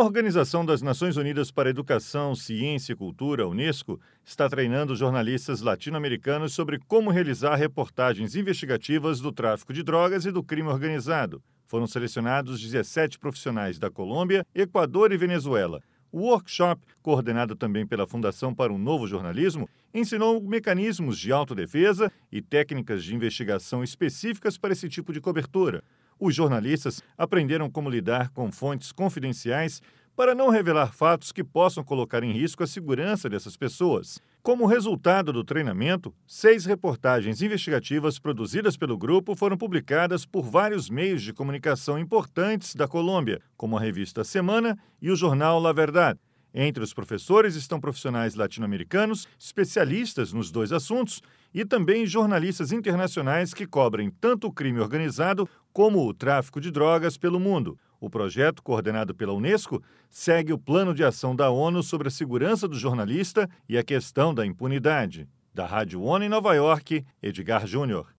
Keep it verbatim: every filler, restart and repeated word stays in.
Organização das Nações Unidas para a Educação, Ciência e Cultura, a Unesco, está treinando jornalistas latino-americanos sobre como realizar reportagens investigativas do tráfico de drogas e do crime organizado. Foram selecionados dezessete profissionais da Colômbia, Equador e Venezuela. O workshop, coordenado também pela Fundação para um Novo Jornalismo, ensinou mecanismos de autodefesa e técnicas de investigação específicas para esse tipo de cobertura. Os jornalistas aprenderam como lidar com fontes confidenciais para não revelar fatos que possam colocar em risco a segurança dessas pessoas. Como resultado do treinamento, seis reportagens investigativas produzidas pelo grupo foram publicadas por vários meios de comunicação importantes da Colômbia, como a revista Semana e o jornal La Verdad. Entre os professores estão profissionais latino-americanos, especialistas nos dois assuntos, e também jornalistas internacionais que cobrem tanto o crime organizado como o tráfico de drogas pelo mundo. O projeto, coordenado pela Unesco, segue o Plano de Ação da ONU sobre a segurança do jornalista e a questão da impunidade. Da Rádio ONU em Nova York, Edgar Júnior.